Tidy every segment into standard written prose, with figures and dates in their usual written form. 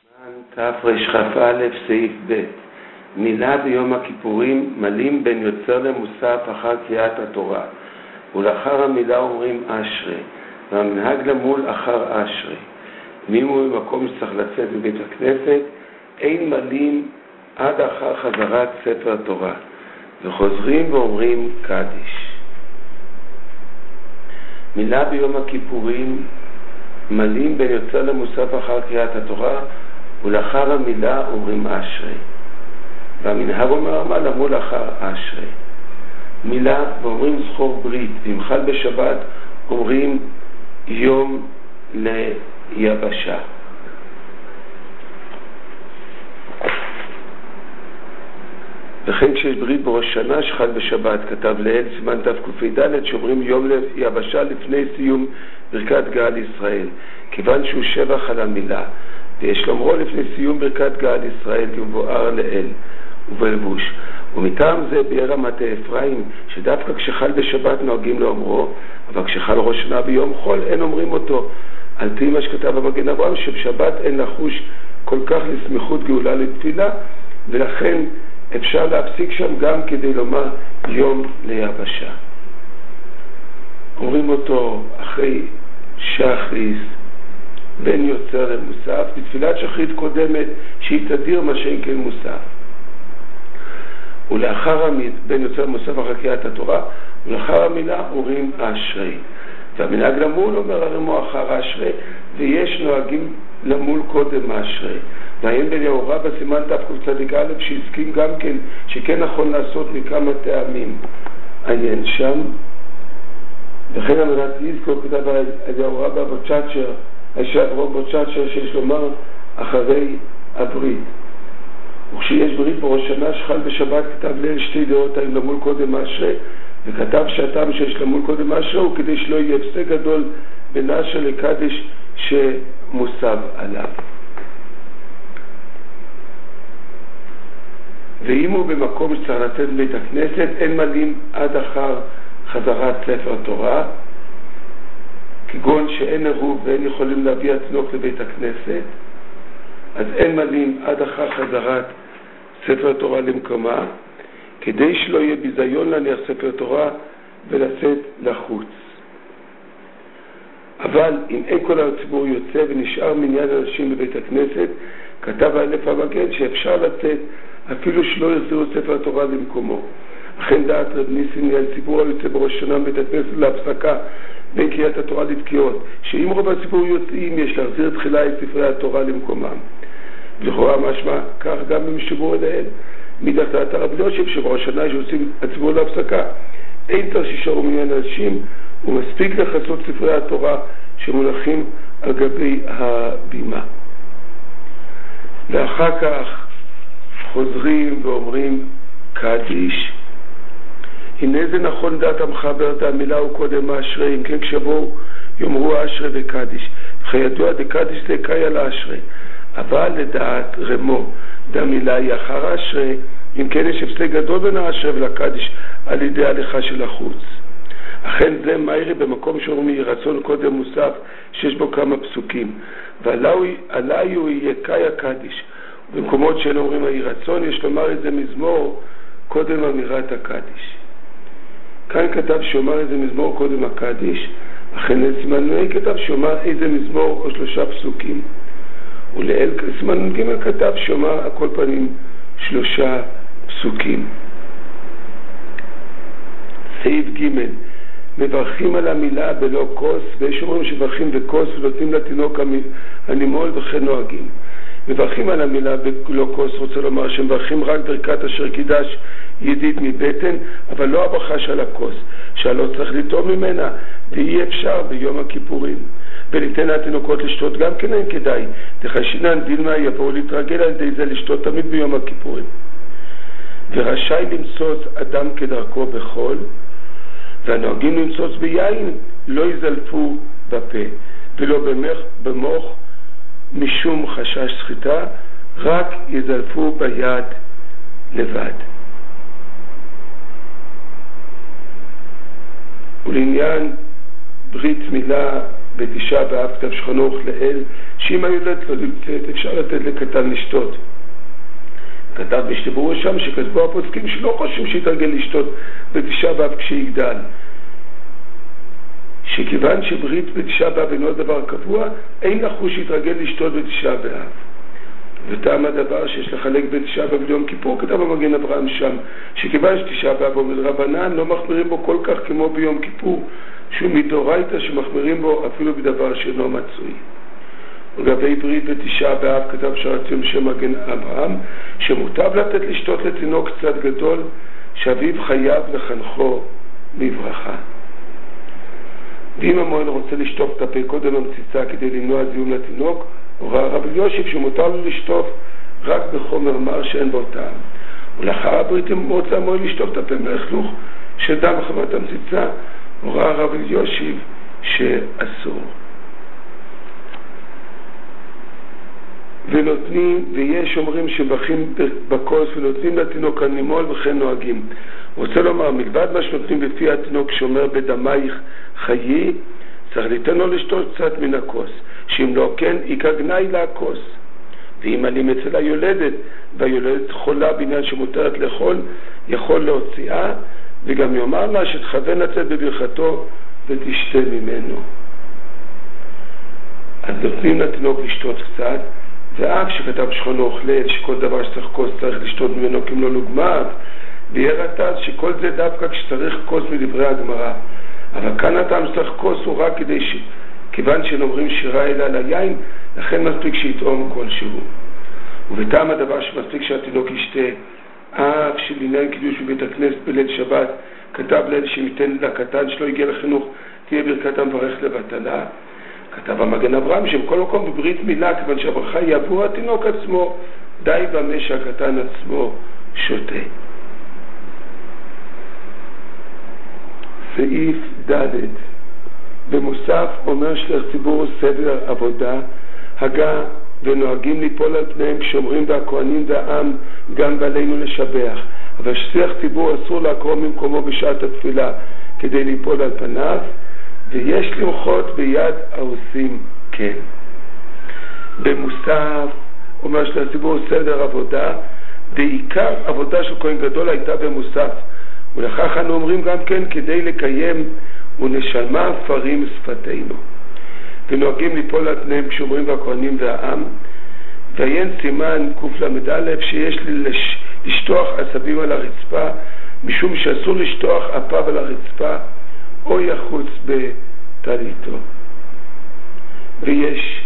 תרכ"א סעיף ב' מילה ביום הכיפורים מלים בין יוצר למוסף אחר קריאת התורה, ולאחר המילה אומרים אשרי, והמנהג למול אחר אשרי. אם הוא במקום שצריך לצאת מבית הכנסת, אין מלים עד אחר חזרת ספר התורה, וחוזרים ואומרים קדיש. מילה ביום הכיפורים מלים בין יוצר למוסף אחר קריאת התורה, ולאחר המילה אומרים אשרי, והמנהג אומר מה למול אחר אשרי. מילה ואומרים זכור ברית, ואם חל בשבת אומרים יום ליבשה. וכן כשיש ברית בראש שנה שחל בשבת, כתב לאל סימן תקפ"ד שאומרים יום ליבשה לפני סיום ברכת גאל ישראל, כיוון שהוא שבח על המילה, ויש לומרו לפני סיום ברכת גאל ישראל כמבואר לאל ובלבוש. ומטעם זה ביאר המטה אפרים שדווקא כשחל בשבת נוהגים לאומרו, אבל כשחל ראש שנה ביום חול אין אומרים אותו, על פי מה שכתב במגן אברהם שבשבת אין לחוש כל כך לסמיכות גאולה לתפילה, ולכן אפשר להפסיק שם גם כדי לומר יום ליבשה. אומרים אותו אחרי שחריס בין יוצר למוסף, בתפילת שחרית קודמת שהיא תדיר מה שאין כן מוסף. ולאחר בין יוצר למוסף אחר קריאת התורה, ולאחר המילה אומרים אשרי. והמנהג למול אומר הרמו אחר אשרי, ויש נוהגים למול קודם אשרי. והעין בן יהורה בסימן תקצ"א שהסכים גם כן שכן נכון לעשות מכמה טעמים עיין שם. וכן אמרת יזכור כתב על יהורה בבוצ'אצ'ר הישת רוב בוצ'אצ'ר שיש לומר אחרי הברית, וכשיש ברית בראש שנה שחל בשבת כתב לאל שתי דעות האם למול קודם אשרי, וכתב שהטעם שיש למול קודם אשרי הוא כדי שלא יהיה הפסק גדול בין אשרי לקדיש שמוסב עליו. ואם הוא במקום שצריך לצאת בית הכנסת, אין מלים עד אחר חזרת ספר התורה, כגון שאין עירוב ואין יכולים להביא התינוק לבית הכנסת, אז אין מלים עד אחר חזרת ספר התורה למקומה, כדי שלא יהיה ביזיון להניח ספר תורה ולצאת לחוץ. אבל אם אין כל הציבור יוצא ונשאר מניין אנשים בבית הכנסת, כתב האלף המגן שאפשר לצאת אפילו שלא יחזירו ספר התורה למקומו. אכן דעת רב ניסים על ציבור היוצא בראש שנה בבית הכנסת להפסקה בין קריאת התורה לתקיעות, שאם רוב הציבור יוצאים יש להחזיר תחילה את ספרי התורה למקומם. לכאורה משמע כך גם במשבור אליהם מדעת הרב יושב שבראש שנה שעושים הציבור להפסקה אין צריך שישארו מניין אנשים, ומספיק לחסות ספרי התורה שמונחים על גבי הבימה. ואחר כך חוזרים ואומרים קדיש. הנה זה נכון דעת המחבר את המילה הוא קודם אשרי, אם כן כשבואו יאמרו אשרי וקדיש, וכידוע דקדיש זה קאי על אשרי, אבל לדעת רמו דמילה היא אחר אשרי, אם כן יש הפסק גדול בין האשרי ולקדיש על ידי הליכה של החוץ. אכן זה מהירי במקום שאומרים יהי רצון קודם מוסף שיש בו כמה פסוקים, ועלי הוא יהיה קאי הקדיש. במקומות שאין אומרים יהי רצון יש לומר איזה מזמור קודם אמירת הקדיש. כאן כתב שאומר איזה מזמור קודם הקדיש, אכן סימן כתב שאומר איזה מזמור או 3 פסוקים, ולאל סימן ג' כתב שאומר על כל פנים 3 פסוקים. סעיף ג' מברכים על המילה בלא כוס, ויש אומרים שמברכים בכוס ונותנים לתינוק הנימול וכן נוהגים. מברכים על המילה בלא כוס רוצה לומר שמברכים רק ברכת אשר קידש ידיד מבטן, אבל לא הברכה של הכוס שלא צריך לטעום ממנה, ואי אפשר ביום הכיפורים. וניתן לתינוקות לשתות גם כן אין כדאי, תחשינן דילמה יבואו להתרגל על ידי זה לשתות תמיד ביום הכיפורים. ורשאי למצוץ אדם כדרכו בחול, והנוהגים למצוץ ביין לא יזלפו בפה ולא במוח משום חשש סחיטה, רק יזלפו ביד לבד. ולעניין ברית מילה בתשעה באב כתב שחנוך לאל, שאם היולדת לא נמצאת אפשר לתת לקטן לשתות. כתב בשתברו שם שכתבו הפוסקים שלא חושבים שיתרגל לשתות בתשעה באב כשיגדל. שכיוון שברית בתשעה באב אינו דבר קבוע, אין לחוש שיתרגל לשתות בתשעה באב. וטעם הדבר שיש לחלק בתשעה באב ליום כיפור, כתב המגן אברהם שם, שכיוון שתשעה באב עומד רבנן, לא מחמירים בו כל כך כמו ביום כיפור, שהוא מדאורייתא שמחמירים בו אפילו בדבר שאינו מצוי. ולגבי ברית בתשעה באב כתב שרציום שם מגן אברהם, שמוטב לתת לשתות לתינוק קצת גדול, שאביו חייב לחנכו בברכה. ואם המוהל רוצה לשטוף את הפה קודם המציצה כדי למנוע זיהום לתינוק, הורה הרב אליושיב שמותר לו לשטוף רק בחומר מר שאין בו טעם. ולאחר הברית רוצה המוהל לשטוף את הפה מהלכלוך של דם בחמת המציצה, הורה הרב אליושיב שאסור. ונותנים, ויש אומרים שבחים בכוס ונותנים לתינוק הנימול וכן נוהגים. רוצה לומר, מלבד מה שנותנים בפי התינוק שאומר בדמייך חיי, צריך ליתן לו לשתות קצת מן הכוס, שאם לא כן יקגנאי לכוס. ואם עלים אצל היולדת והיולדת חולה בעניין שמותרת לאכול, יכול להוציאה, וגם יאמר לה שתכוון לצאת בברכתו ותשתה ממנו. אז נותנים לתינוק לשתות קצת, ואף שכתב שחנוך ליל שכל דבר שצריך כוס צריך לשתות ממנו כמלוא לוגמיו, ויהיה רטז שכל זה דווקא כשצריך כוס מדברי הגמרא. אבל כאן הטעם שצריך כוס הוא רק כיוון שנאמרים שירה אלא על היין, לכן מספיק שיטעום כלשהו. ובטעם הדבר שמספיק שהתינוק ישתה, אף שלעניין קידוש בבית הכנסת בליל שבת, כתב ליל שייתן לקטן שלו יגיע לחינוך, תהיה ברכת המברך לבטלה. כתב המגן אברהם שבכל מקום בברית מילה, כיוון שהברכה היא עבור התינוק עצמו, די במה שהקטן עצמו שותה. סעיף ד' במוסף אומר שליח ציבור סדר עבודה, הגה ונוהגים ליפול על פניהם כשאומרים והכהנים והעם גם בעלינו לשבח, אבל שליח ציבור אסור לעקור ממקומו בשעת התפילה כדי ליפול על פניו, ויש למחות ביד העושים כן. במוסף אומר שליח ציבור סדר עבודה, בעיקר עבודה של כהן גדול הייתה במוסף, ולכך אנו אומרים גם כן כדי לקיים ונשלמה פרים שפתינו. ונוהגים ליפול על פניהם כשאומרים והכהנים והעם, ועיין סימן קל"א שיש לשטוח עשבים על הרצפה, משום שאסור לשטוח אפיו על הרצפה או יחוץ בטליתו. ויש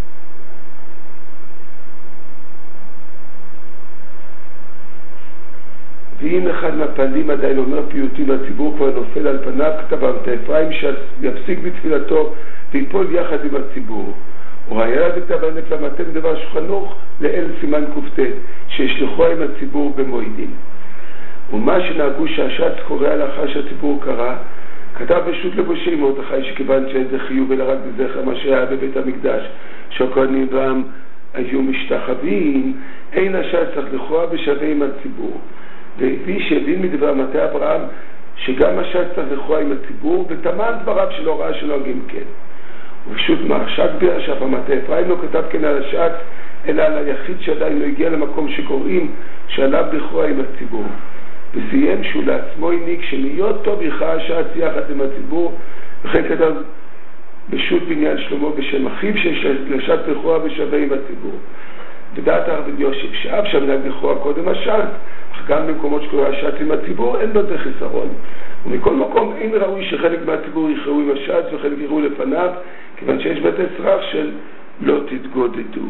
ואם אחד מהפעלים עדיין אומר פיוטים והציבור כבר נופל על פניו, כתב רבי אפרים שיפסיק בתפילתו ויפול יחד עם הציבור. והיה לזה כתב הנפלא מתן דבר שחנוך לאל סימן ק"ט שישלחו עם הציבור במועידים. ומה שנהגו שהשץ קורא לאחר שהציבור קרא, כתב בשו"ת לבושי מרדכי שכיוון שאין זה חיוב אלא רק בזכר מה שהיה בבית המקדש שהכהנים והעם היו משתחווים, אין השץ צריך לכרוע בשווה עם הציבור. והביא שהבין מדבר מטה אברהם שגם השץ צריך לכרוע עם הציבור, וטמן דבריו של הוראה שנוהגים כן. ופשוט מהרש"ק ביאר שאף המטה אפרים לא כתב כן על השץ אלא על היחיד שעדיין לא הגיע למקום שקוראים שעליו לכרוע עם הציבור, וסיים שהוא לעצמו הניק שמיות טוב יכרע השץ יחד עם הציבור. וכן כתב בשו"ת בניין שלמה בשם אחיו שיש לשץ לכרוע בשווה עם הציבור. בדעת הרב אליושיב שאף שהמנהג לכרוע קודם השץ, אך גם במקומות שקורא השץ עם הציבור אין בזה חיסרון, ומכל מקום אין ראוי שחלק מהציבור יכרעו עם השץ וחלק יכרעו לפניו, כיוון שיש בתי סרח של לא תתגודדו.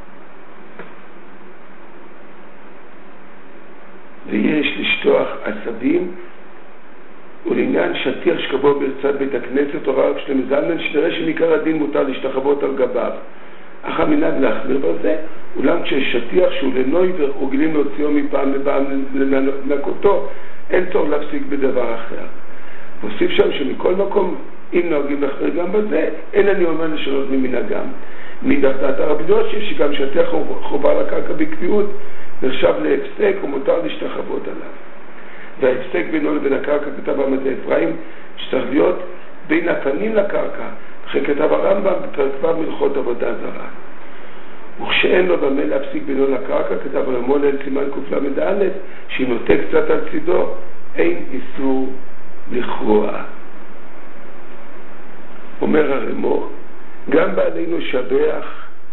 ויש לשטוח עשבים, ולעניין שטיח שקבוע ברצת בית הכנסת הורה רב שלמה זלמן שנראה שמעיקר הדין מותר להשתחוות על גביו, אך המנהג להחמיר בזה, אולם כשיש שטיח שהוא לנוי ורגילים להוציאו מפעם לפעם לנקותו, אין צורך להפסיק בדבר אחר. והוסיף שם שמכל מקום אם נוהגים להחמיר גם בזה, אין אני אומר לשנות ממנהגם. מדעת הרב אליושיב שגם שטיח חובר לקרקע בקביעות נחשב להפסק ומותר להשתחוות עליו. וההפסק בינו לבין הקרקע כתב המטה אפרים שצריך להיות בין הפנים לקרקע, וכן כתב הרמב"ם בפרק ו' מלכות עבודה זרה. וכשאין לו במה להפסיק בינו לקרקע, כתב עולמו ליל סימן קל"א, שאם נוטה קצת על צידו, אין איסור לכרוע. אומר הרמו, גם בעלינו שבח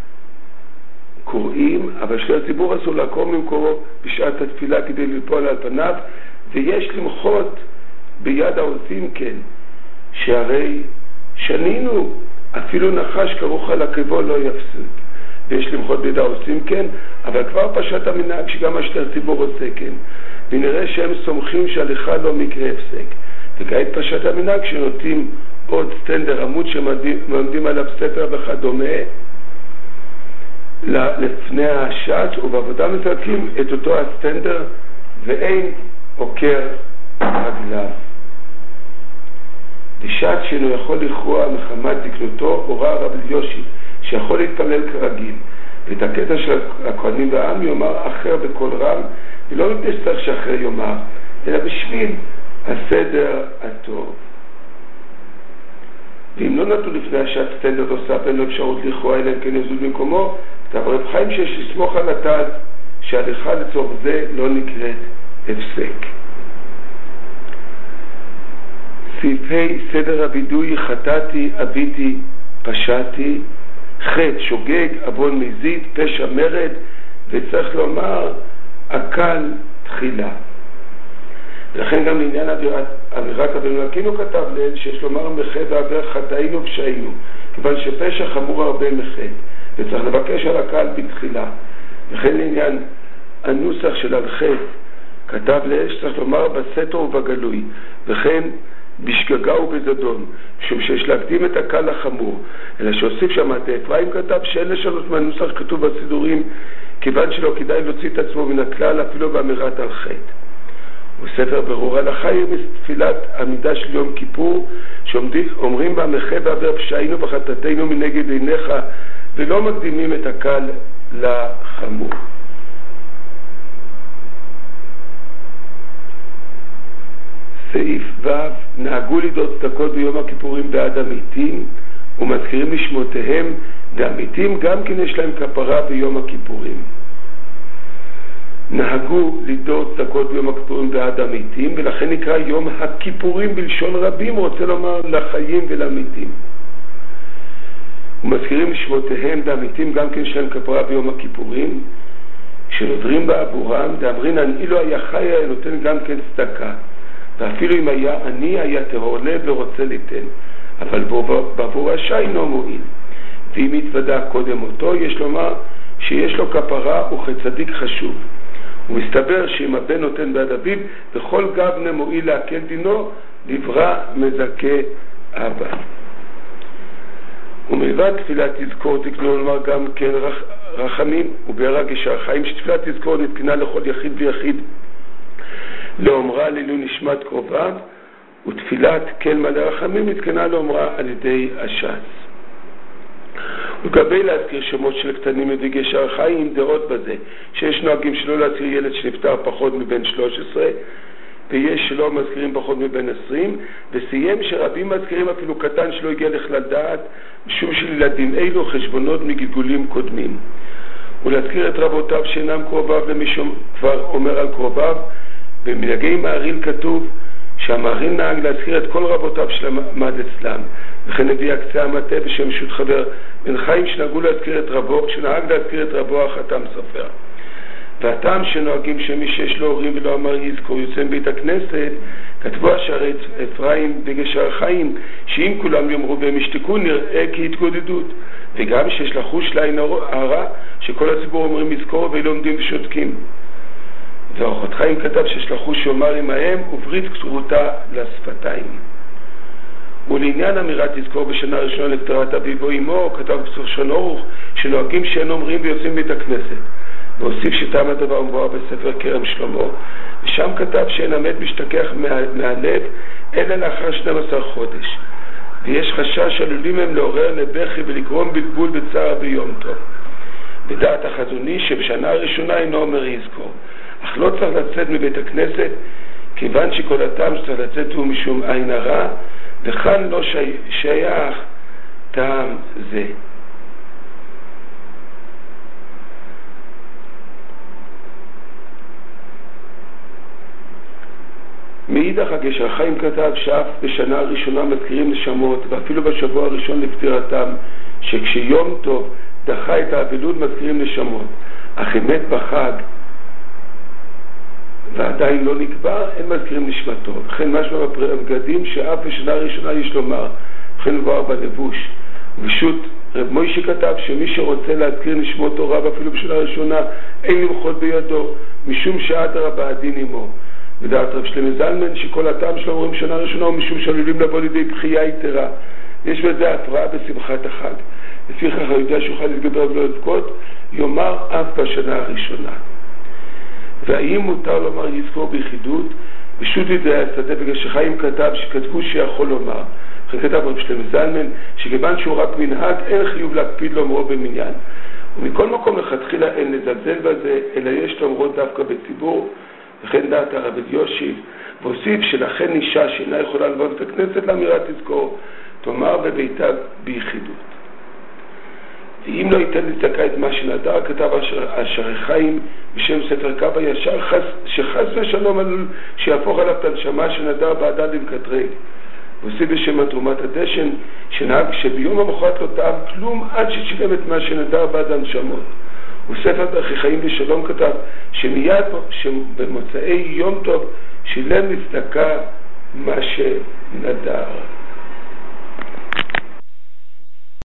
קוראים, אבל שלציבור אסור לקום ממקורו בשעת התפילה כדי ליפול על פניו, ויש למחות ביד העושים כן, שהרי שנינו אפילו נחש כרוך על עקבו לא יפסיק, ויש למחות ביד העושים כן, אבל כבר פשט המנהג שגם השתר ציבור עושה כן, ונראה שהם סומכים שהליכה לא מקרה הפסק, וכעת פשט המנהג שנוטים עוד סטנדר עמוד שמעמדים עליו ספר וכדומה לפני השעת, ובעבודה מסלקים את אותו הסטנדר ואין עוקר רגליו. בשעת שאינו יכול לכרוע מחמת זקנותו, הורה רב יושי שיכול להתפלל כרגיל, ואת הקטע של הכהנים והעם יאמר אחר בקול רם, ולא מפני שצריך שאחר יאמר, אלא בשביל הסדר הטוב. ואם לא נתנו לפני השעת סטנדר נוסף, אין לו אפשרות לכרוע אלא אם כן יזוז במקומו, כתב רב חיים שיש לסמוך על התז שהליכה לצורך זה לא נקראת הפסק. סעיפי סדר הווידוי, חטאתי, אביתי, פשעתי, חטא, שוגג, עוון מזיד, פשע מרד, וצריך לומר אקל תחילה. ולכן גם לעניין אמירת אבינו לקינו כתב ליל שיש לומר מחטא ועבר חטאינו ופשעינו, כיוון שפשע חמור הרבה מחטא, וצריך לבקש על הקהל בתחילה. וכן לעניין הנוסח של על חטא כתב ליל שצריך לומר בסתר ובגלוי, וכן בשגגה ובזדון, משום שיש להקדים את הקהל החמור, אלא שהוסיף שם את אפרים כתב שאין לשנות מהנוסח כתוב בסידורים, כיוון שלא כדאי להוציא את עצמו מן הכלל אפילו באמירת על חטא. וספר ברור הלכה היא תפילת עמידה של יום כיפור, שאומרים בה מחטא ועבר פשעינו וחטאתנו מנגד עיניך, ולא מקדימים את הקל לחמור. סעיף ו' נהגו לדעות צדקות ביום הכיפורים בעד המתים, ומזכירים לשמותיהם, והמתים גם כן יש להם כפרה ביום הכיפורים. נהגו לדעות צדקות ביום הכיפורים בעד המתים, ולכן נקרא יום הכיפורים בלשון רבים, רוצה לומר לחיים ולמתים. ומזכירים לשמותיהם והמתים גם כן שלהם כפרה ביום הכיפורים, כשנודרים בעבורם, דאמרינן אילו היה חי היה נותן גם כן צדקה, ואפילו אם היה עני היה טהור לב ורוצה ליתן, אבל בעבור רשע אינו מועיל. ואם התוודע קודם אותו, יש לומר שיש לו כפרה וכצדיק חשוב. ומסתבר שאם הבן נותן בעד אביו, בכל גבנה מועיל להקל דינו, לברא מזכה אבא. ומלבד תפילת תזכור תקנו לומר גם כן רחמים, ובהרג ישר חיים שתפילת תזכור נתקנה לכל יחיד ויחיד לאומרה לעילוי נשמת קרוביו, ותפילת כן מלא רחמים נתקנה לאומרה על ידי הש"ס. ולגבי להזכיר שמות של קטנים ידיגי שער חיים, דעות בזה שיש נוהגים שלא להזכיר ילד שנפטר פחות מבין 13, ויש שלא מזכירים פחות מבין 20, וסיים שרבים מזכירים אפילו קטן שלא הגיע לכלל דעת, משום שלילדים אלו חשבונות מגלגולים קודמים. ולהזכיר את רבותיו שאינם קרוביו למי שכבר אומר על קרוביו, במנהגי מעריל כתוב שהמעריל נהג להזכיר את כל רבותיו שלמד אצלם, וכן הביא הקצה המטה בשם שו"ת חבר בן חיים שנהגו להזכיר את רבו, שנהג להזכיר את רבו החתם סופר. והטעם שנוהגים שמי שיש לו הורים ולא אמר יזכור יוצא מבית הכנסת, כתבו השערי אפרים בגשר חיים שאם כולם יאמרו והם ישתקו נראה כהתגודדות, וגם שיש לחוש לעין הרע שכל הציבור אומרים יזכור ולא עומדים ושותקים. ואורחות חיים כתב שיש לחוש שאומר עמהם וברית כתרותה לשפתיים. ולעניין אמירת תזכור בשנה הראשונה לפטרת אביו או אמו, כתב בסוף שון אורוך שנוהגים שאין אומרים ויוצאים בית הכנסת, והוסיף שטעם הדבר מבואר בספר כרם שלמה, ושם כתב שאין המת משתכח מהלב אלא לאחר 12 חודש, ויש חשש עלולים הם לעורר לבכי ולגרום בלבול בצער ביום טוב. בדעת החזון איש שבשנה הראשונה אינו אומר יזכור, אך לא צריך לצאת מבית הכנסת, כיוון שכל הטעם שצריך לצאת הוא משום עין הרע, וכאן לא שייך טעם זה. מאידך הגשר החיים כתב שאף בשנה הראשונה מזכירים נשמות, ואפילו בשבוע הראשון לפטירתם, שכשיום טוב דחה את האבלות מזכירים נשמות, אך אם מת בחג ועדיין לא נקבע, אין מזכירים נשמתו. וכן משמע בבגדים שאף בשנה הראשונה יש לומר, וכן מבואר בלבוש. ופשוט רב מוישה כתב שמי שרוצה להזכיר נשמות תורה ואפילו בשנה הראשונה אין למחות בידו, משום שאדרבה הדין עמו. ודעת רב שלמה זלמן שכל הטעם שלו אומרים שנה ראשונה ומשום שעלולים לבוא לידי בחייה יתרה. יש בזה הפרעה בשמחת החג. לפיכך היודע שאוכל להתגבר ולא לבכות, יאמר אף בשנה הראשונה. והאם מותר לומר יזכור ביחידות? פשוט לידי השדה בגשר חיים כתב שכתבו שיכול לומר. אחרי כתב רב שלמה זלמן שכיוון שהוא רק מנהג אין חיוב להקפיד לאומרו במניין. ומכל מקום לכתחילה אין לזלזל בזה, אלא יש לאומרו דווקא בציבור. וכן דעת הרב יושיב, והוסיף שלכן אישה שאינה יכולה לבוא את הכנסת לאמירת תזכור, תאמר בביתה ביחידות. ואם לא ייתן לצדקה את מה שנדר, כתב אשר חיים בשם ספר קו הישר, שחס ושלום עלול שיהפוך עליו את הנשמה שנדר בעדה למקטרג. והוסיף בשם התרומת הדשן, שנהג שביום המחרת לא טעם כלום עד ששילם את מה שנדר בעד הנשמות. וספר דרכי חיים ושלום כתב שמיד במוצאי יום טוב שילם לצדקה מה שנדר.